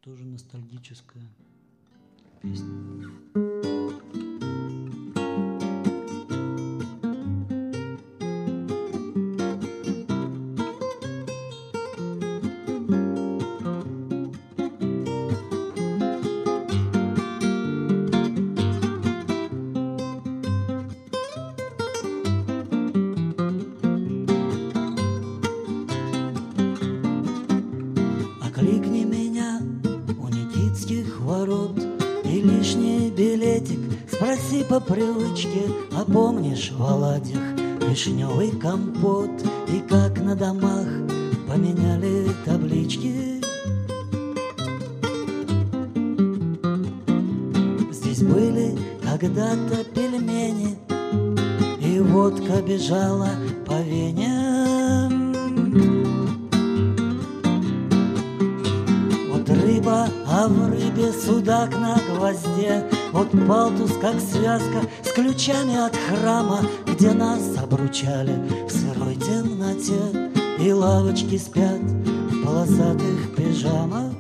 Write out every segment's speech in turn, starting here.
Тоже ностальгическая песня. Окликни меня у Никитских ворот, и лишний билетик спроси по привычке. А помнишь в оладьях вишневый компот, и как на домах поменяли таблички? Здесь были когда-то пельмени, и водка бежала по веням. Рыба, а в рыбе судак на гвозде. Вот палтус, как связка с ключами от храма, где нас обручали в сырой темноте, и лавочки спят в полосатых пижамах.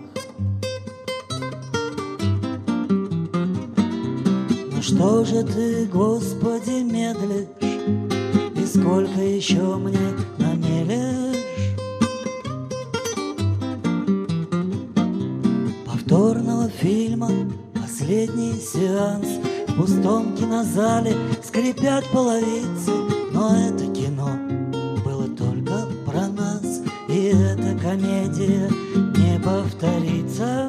Ну что же ты, Господи, медлишь, и сколько еще мне намелешь? Повторного фильма последний сеанс, в пустом кинозале скрипят половицы. Но это кино было только про нас, и эта комедия не повторится.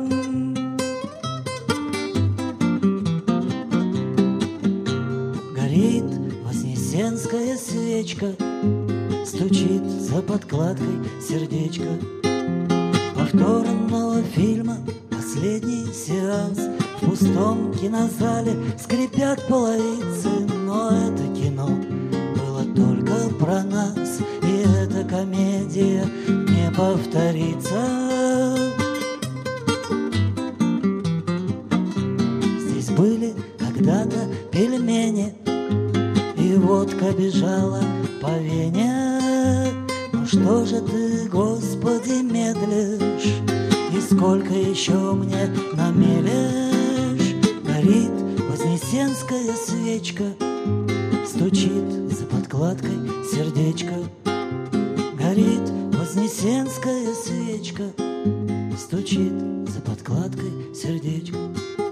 Горит вознесенская свечка, стучит за подкладкой сердечко. Повторного фильма последний сеанс, в пустом кинозале скрипят половицы. Но это кино было только про нас, и эта комедия не повторится. Здесь были когда-то пельмени, и водка бежала по вене. Ну что же ты, Господи, медлишь, и сколько еще мне намелешь? Горит вознесенская свечка, стучит за подкладкой сердечко. Горит вознесенская свечка, стучит за подкладкой сердечко.